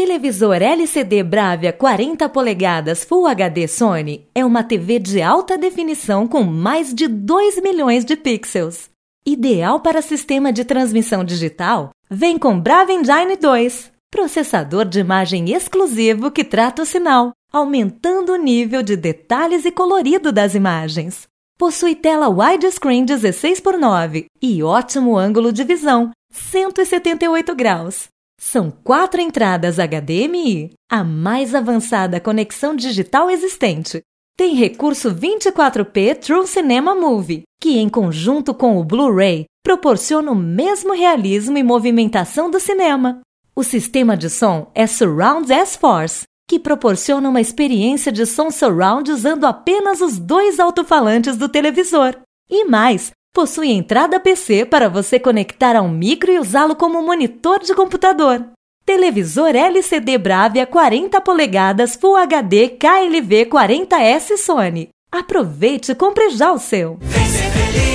televisor LCD Bravia 40 polegadas Full HD Sony é uma TV de alta definição com mais de 2 milhões de pixels. Ideal para sistema de transmissão digital, vem com Bravia Engine 2, processador de imagem exclusivo que trata o sinal, aumentando o nível de detalhes e colorido das imagens. Possui tela widescreen 16:9 e ótimo ângulo de visão, 178 graus. São 4 entradas HDMI, a mais avançada conexão digital existente. Tem recurso 24p True Cinema Movie, que em conjunto com o Blu-ray proporciona o mesmo realismo e movimentação do cinema. O sistema de som é Surround S-Force, que proporciona uma experiência de som surround usando apenas os 2 alto-falantes do televisor. E mais, possui entrada PC para você conectar ao micro e usá-lo como monitor de computador. Televisor LCD Bravia 40 polegadas Full HD KLV 40S Sony. Aproveite e compre já o seu! Vem ser feliz.